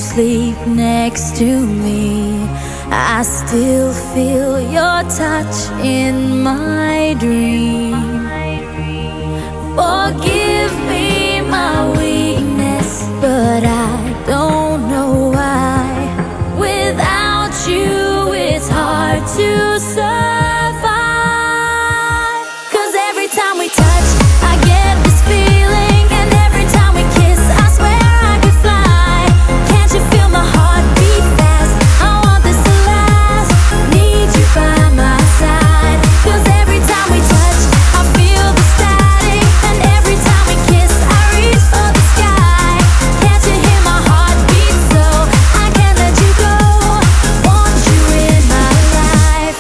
sleep next to me, I still feel your touch in my dream. Forgive me my weakness, but I don't know why. Without you, it's hard to survive. 'Cause every time we touch, I get this feeling, and every time we kiss, I swear I could fly. Can't you feel my heart beat fast? I want this to last. Need you by my side. 'Cause every time we touch, I feel the static, and every time we kiss, I reach for the sky. Can't you hear my heart beat? So I can't let you go. Want you in my life.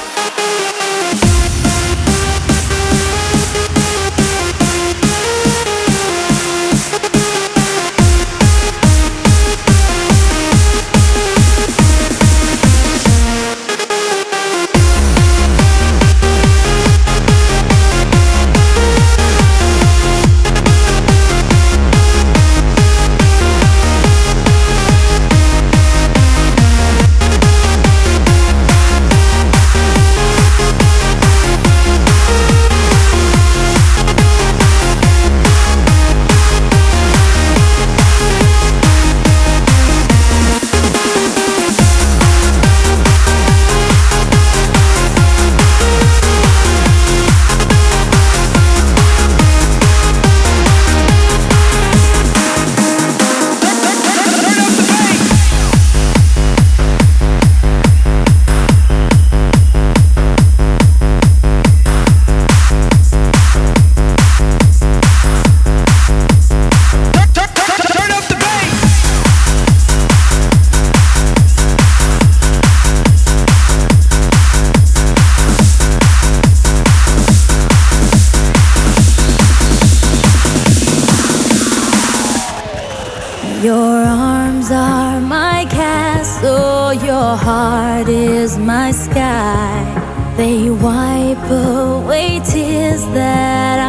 Your arms are my castle, your heart is my sky. They wipe away tears that